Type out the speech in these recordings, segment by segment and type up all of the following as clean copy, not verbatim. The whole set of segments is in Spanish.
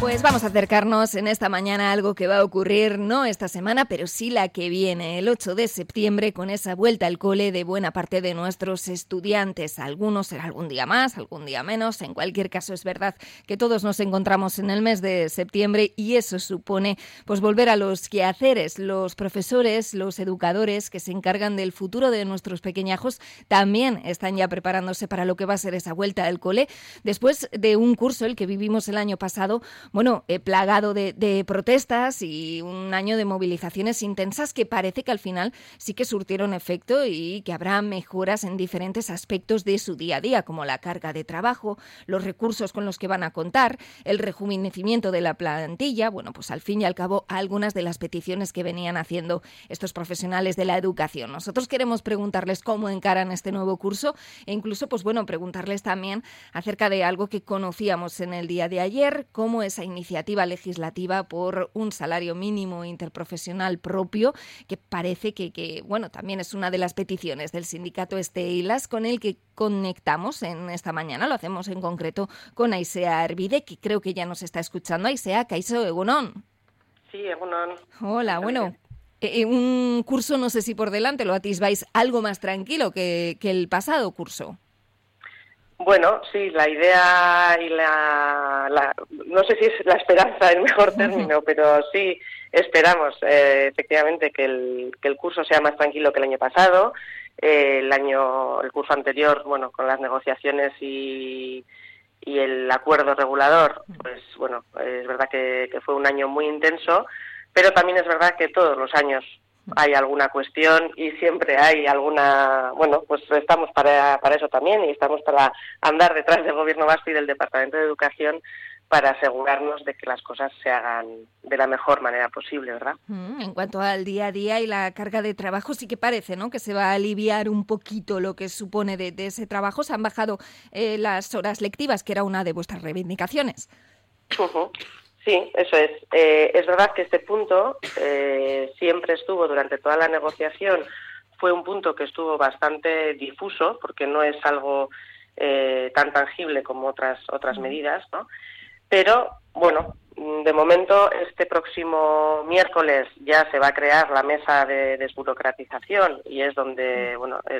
Pues vamos a acercarnos en esta mañana a algo que va a ocurrir no esta semana, pero sí la que viene, el 8 de septiembre, con esa vuelta al cole de buena parte de nuestros estudiantes. Algunos será algún día más, algún día menos. En cualquier caso, es verdad que todos nos encontramos en el mes de septiembre y eso supone pues volver a los quehaceres. Los profesores, los educadores que se encargan del futuro de nuestros pequeñajos también están ya preparándose para lo que va a ser esa vuelta al cole después de un curso, el que vivimos el año pasado, plagado de protestas y un año de movilizaciones intensas que parece que al final sí que surtieron efecto y que habrá mejoras en diferentes aspectos de su día a día, como la carga de trabajo, los recursos con los que van a contar, el rejuvenecimiento de la plantilla, pues al fin y al cabo algunas de las peticiones que venían haciendo estos profesionales de la educación. Nosotros queremos preguntarles cómo encaran este nuevo curso e incluso preguntarles también acerca de algo que conocíamos en el día de ayer, cómo esa iniciativa legislativa por un salario mínimo interprofesional propio, que parece que también es una de las peticiones del sindicato Esteilas, con el que conectamos en esta mañana. Lo hacemos en concreto con Aisea Hervide, que creo que ya nos está escuchando. Aisea, kaixo, egunon. Sí, egunon. Hola, un curso, no sé si por delante lo atisbáis algo más tranquilo que el pasado curso. Bueno, sí, la idea y no sé si es la esperanza el mejor término, pero sí esperamos efectivamente que el curso sea más tranquilo que el año pasado. El curso anterior, con las negociaciones y el acuerdo regulador, pues es verdad que fue un año muy intenso, pero también es verdad que todos los años hay alguna cuestión y siempre hay alguna, pues estamos para eso también y estamos para andar detrás del Gobierno vasco y del Departamento de Educación para asegurarnos de que las cosas se hagan de la mejor manera posible, ¿verdad? En cuanto al día a día y la carga de trabajo, sí que parece, ¿no?, que se va a aliviar un poquito lo que supone de ese trabajo. Se han bajado las horas lectivas, que era una de vuestras reivindicaciones. Uh-huh. Sí, eso es. Es verdad que este punto siempre estuvo durante toda la negociación, fue un punto que estuvo bastante difuso, porque no es algo tan tangible como otras medidas, ¿no? Pero, de momento, este próximo miércoles ya se va a crear la mesa de desburocratización y es donde,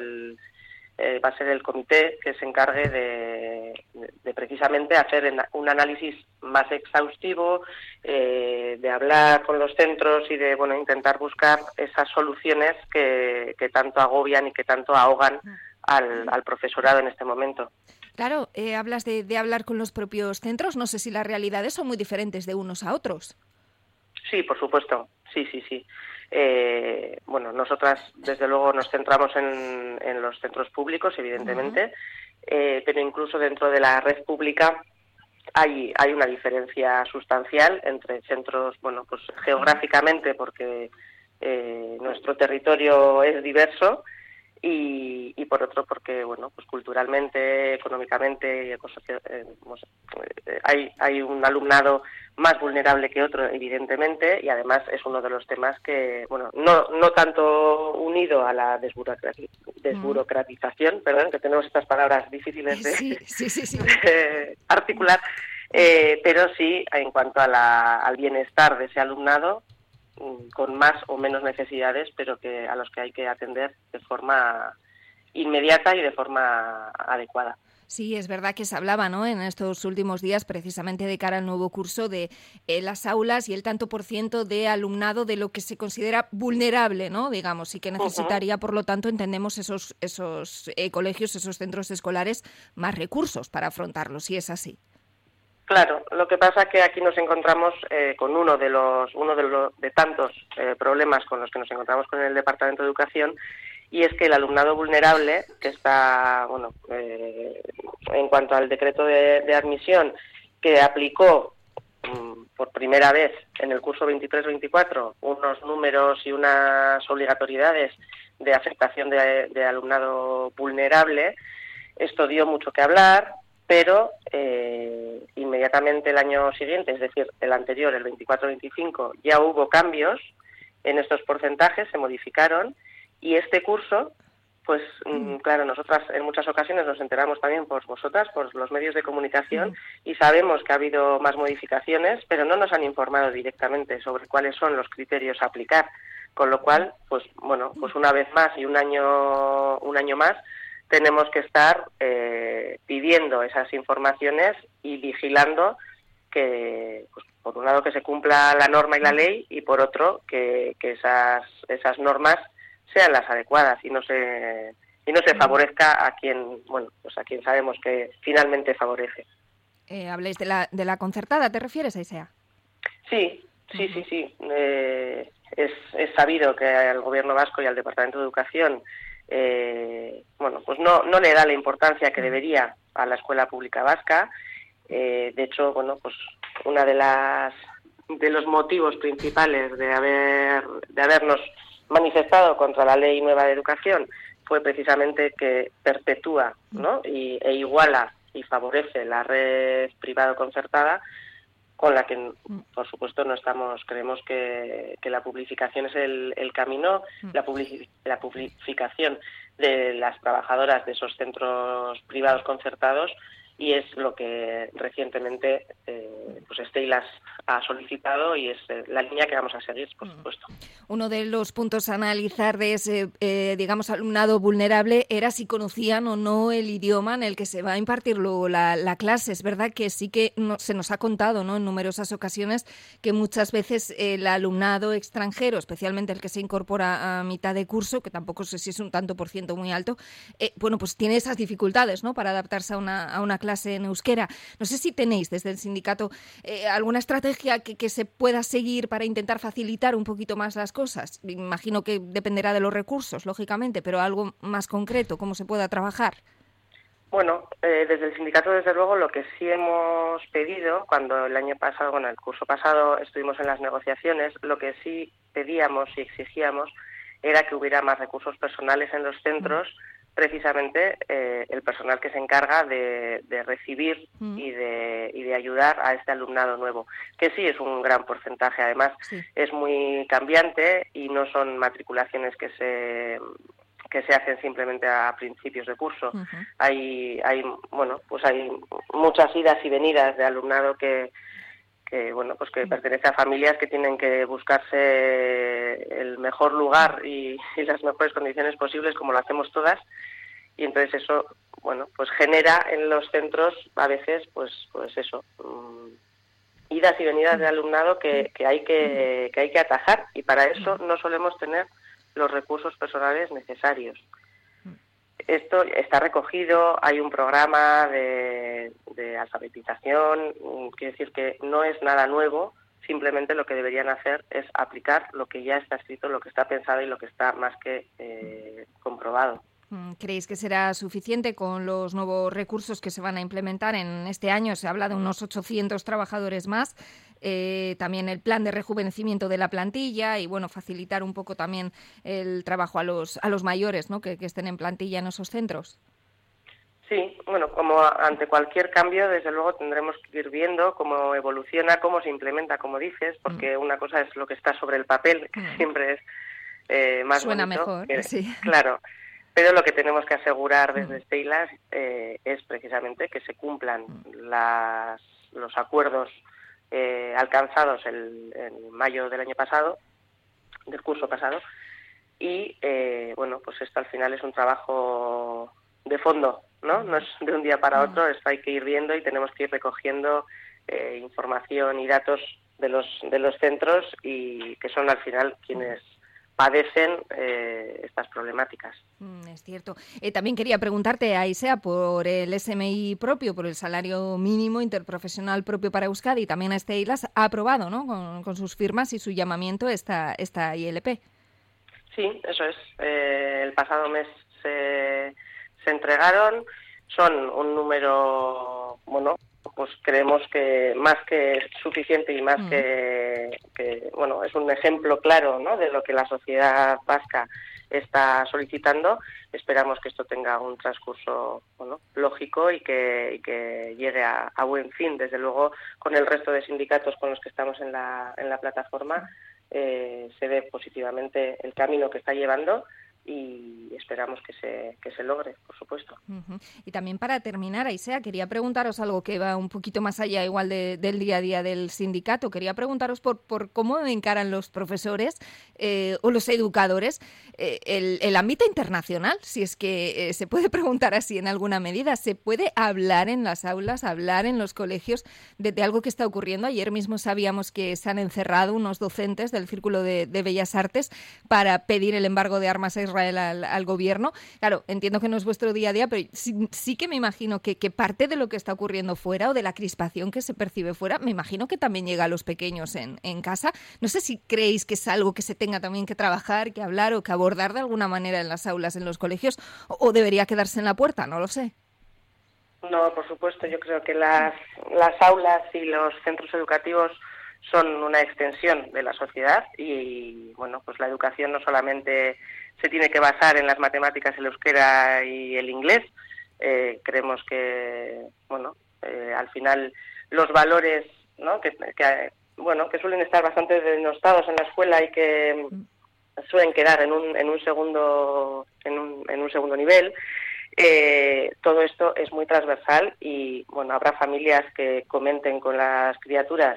va a ser el comité que se encargue de precisamente hacer un análisis más exhaustivo, de hablar con los centros y de intentar buscar esas soluciones que tanto agobian y que tanto ahogan al profesorado en este momento. Claro, hablas de hablar con los propios centros. No sé si las realidades son muy diferentes de unos a otros. Sí, por supuesto. Sí. Nosotras desde luego nos centramos en los centros públicos, evidentemente, pero incluso dentro de la red pública hay una diferencia sustancial entre centros, geográficamente, porque nuestro territorio es diverso, y por otro porque culturalmente, económicamente hay un alumnado más vulnerable que otro, evidentemente, y además es uno de los temas que no tanto unido a la desburocratización, que tenemos estas palabras difíciles de articular, pero sí en cuanto al bienestar de ese alumnado, con más o menos necesidades, pero a los que hay que atender de forma inmediata y de forma adecuada. Sí, es verdad que se hablaba, ¿no?, en estos últimos días, precisamente de cara al nuevo curso, de las aulas y el tanto por ciento de alumnado de lo que se considera vulnerable, ¿no?, digamos, y que necesitaría, por lo tanto, entendemos esos colegios, esos centros escolares, más recursos para afrontarlos, si es así. Claro, lo que pasa es que aquí nos encontramos con uno de tantos problemas con los que nos encontramos con el Departamento de Educación, y es que el alumnado vulnerable, que está, en cuanto al decreto de admisión que aplicó por primera vez en el curso 23-24 unos números y unas obligatoriedades de aceptación de alumnado vulnerable, esto dio mucho que hablar. Pero inmediatamente el año siguiente, es decir, el anterior, el 24-25, ya hubo cambios en estos porcentajes, se modificaron, y este curso Pues claro, nosotras en muchas ocasiones nos enteramos también por vosotras, por los medios de comunicación, y sabemos que ha habido más modificaciones, pero no nos han informado directamente sobre cuáles son los criterios a aplicar. Con lo cual, pues bueno, pues una vez más y un año más, tenemos que estar pidiendo esas informaciones y vigilando que, pues, por un lado, que se cumpla la norma y la ley, y por otro, que esas normas sean las adecuadas y no se favorezca a quien, bueno, pues a quien sabemos que finalmente favorece. Habléis de la concertada, ¿te refieres, Aisea? Sí. Es sabido que al Gobierno vasco y al Departamento de Educación, bueno, pues no le da la importancia que debería a la escuela pública vasca. De hecho, bueno, pues una de los motivos principales de habernos manifestado contra la Ley Nueva de Educación fue precisamente que perpetúa, ¿no? e iguala y favorece la red privado-concertada, con la que, por supuesto, creemos que la publificación es el camino, la publificación de las trabajadoras de esos centros privados concertados, y es lo que recientemente pues Steilas ha solicitado, y es la línea que vamos a seguir, por supuesto. Uno de los puntos a analizar de ese, digamos, alumnado vulnerable era si conocían o no el idioma en el que se va a impartir luego la clase. Es verdad que sí que se nos ha contado, ¿no?, en numerosas ocasiones, que muchas veces el alumnado extranjero, especialmente el que se incorpora a mitad de curso, que tampoco sé si es un tanto por ciento muy alto, bueno, pues tiene esas dificultades, ¿no?, para adaptarse a una clase en euskera. No sé si tenéis desde el sindicato alguna estrategia que se pueda seguir para intentar facilitar un poquito más las cosas. Me imagino que dependerá de los recursos, lógicamente, pero algo más concreto, cómo se pueda trabajar. Bueno, desde el sindicato, desde luego, lo que sí hemos pedido, cuando el curso pasado estuvimos en las negociaciones, lo que sí pedíamos y exigíamos era que hubiera más recursos personales en los centros, precisamente el personal que se encarga de recibir y de ayudar a este alumnado nuevo, que sí es un gran porcentaje. Además, es muy cambiante y no son matriculaciones que se hacen simplemente a principios de curso. Hay muchas idas y venidas de alumnado que pertenece a familias que tienen que buscarse el mejor lugar y las mejores condiciones posibles, como lo hacemos todas, y entonces eso, bueno, pues genera en los centros a veces, pues eso, idas y venidas de alumnado que hay que atajar, y para eso no solemos tener los recursos personales necesarios. Esto está recogido, hay un programa de alfabetización, quiere decir que no es nada nuevo, simplemente lo que deberían hacer es aplicar lo que ya está escrito, lo que está pensado y lo que está más que comprobado. ¿Creéis que será suficiente con los nuevos recursos que se van a implementar en este año? Se habla de unos 800 trabajadores más, también el plan de rejuvenecimiento de la plantilla y, bueno, facilitar un poco también el trabajo a los mayores, ¿no?, que estén en plantilla en esos centros. Sí, bueno, como ante cualquier cambio, desde luego tendremos que ir viendo cómo evoluciona, cómo se implementa, como dices, porque una cosa es lo que está sobre el papel, que siempre es más suena bonito, mejor, sí. Claro. Pero lo que tenemos que asegurar desde Steilas es precisamente que se cumplan los acuerdos alcanzados en mayo del año pasado, del curso pasado, y pues esto al final es un trabajo de fondo, ¿no? No es de un día para otro, esto hay que ir viendo y tenemos que ir recogiendo información y datos de los centros, y que son al final quienes padecen estas problemáticas. Es cierto. También quería preguntarte, Aisea, por el SMI propio, por el salario mínimo interprofesional propio para Euskadi. También a Steilas ha aprobado, ¿no?, con sus firmas y su llamamiento esta ILP. Sí, eso es. El pasado mes se entregaron. Son un número, bueno, pues creemos que más que suficiente y más que bueno, es un ejemplo claro, ¿no?, de lo que la sociedad vasca está solicitando. Esperamos que esto tenga un transcurso, bueno, lógico y que llegue a buen fin. Desde luego, con el resto de sindicatos con los que estamos en la plataforma, se ve positivamente el camino que está llevando, y esperamos que se logre, por supuesto. Uh-huh. Y también para terminar, Aisea, quería preguntaros algo que va un poquito más allá igual del día a día del sindicato. Quería preguntaros por cómo encaran los profesores o los educadores el ámbito internacional, si es que se puede preguntar así en alguna medida. ¿Se puede hablar en las aulas, hablar en los colegios de algo que está ocurriendo? Ayer mismo sabíamos que se han encerrado unos docentes del Círculo de Bellas Artes para pedir el embargo de armas a Israel al gobierno. Claro, entiendo que no es vuestro día a día, pero sí que me imagino que parte de lo que está ocurriendo fuera o de la crispación que se percibe fuera, me imagino que también llega a los pequeños en casa. No sé si creéis que es algo que se tenga también que trabajar, que hablar o que abordar de alguna manera en las aulas, en los colegios, o debería quedarse en la puerta, no lo sé. No, por supuesto, yo creo que las aulas y los centros educativos son una extensión de la sociedad y, bueno, pues la educación no solamente se tiene que basar en las matemáticas, el euskera y el inglés. Creemos que, bueno, al final los valores, ¿no?, que suelen estar bastante denostados en la escuela y que suelen quedar en un segundo nivel. Todo esto es muy transversal y, bueno, habrá familias que comenten con las criaturas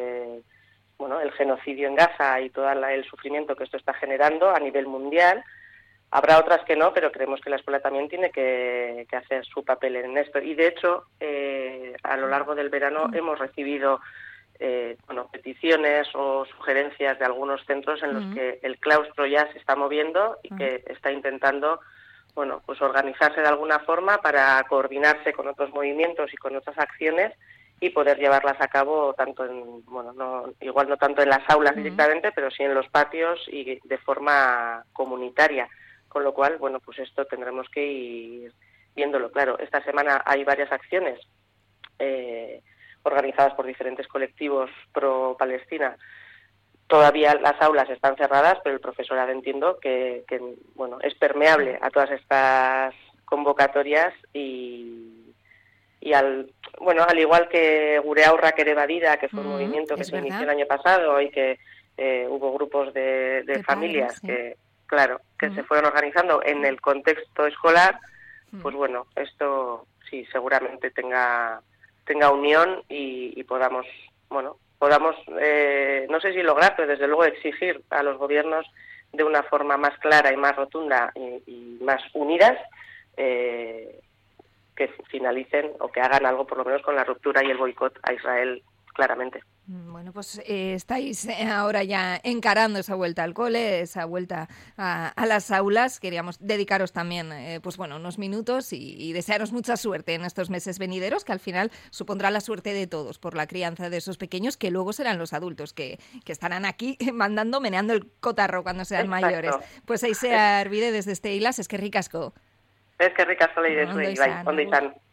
el genocidio en Gaza y todo el sufrimiento que esto está generando a nivel mundial. Habrá otras que no, pero creemos que la escuela también tiene que hacer su papel en esto. Y, de hecho, a lo largo del verano hemos recibido peticiones o sugerencias de algunos centros en los que el claustro ya se está moviendo y que está intentando organizarse de alguna forma para coordinarse con otros movimientos y con otras acciones y poder llevarlas a cabo tanto no tanto en las aulas directamente, pero sí en los patios y de forma comunitaria. Con lo cual, pues esto tendremos que ir viéndolo. Claro, esta semana hay varias acciones organizadas por diferentes colectivos pro-Palestina. Todavía las aulas están cerradas, pero el profesorado entiendo que es permeable a todas estas convocatorias y al igual que Gure Aurrak ere Badira, que fue un movimiento que se inició el año pasado y que hubo grupos de familias que se fueron organizando en el contexto escolar, pues esto sí seguramente tenga unión y podamos no sé si lograr, pero desde luego exigir a los gobiernos de una forma más clara y más rotunda y más unidas que finalicen o que hagan algo por lo menos con la ruptura y el boicot a Israel claramente. Bueno, pues estáis ahora ya encarando esa vuelta al cole, esa vuelta a las aulas. Queríamos dedicaros también unos minutos y desearos mucha suerte en estos meses venideros, que al final supondrá la suerte de todos por la crianza de esos pequeños, que luego serán los adultos que estarán aquí meneando el cotarro cuando sean mayores. Pues Aisea Arvide desde Esteilas, eskerrik asko. Eskerrik asko leire zuei, bai, ondo izan.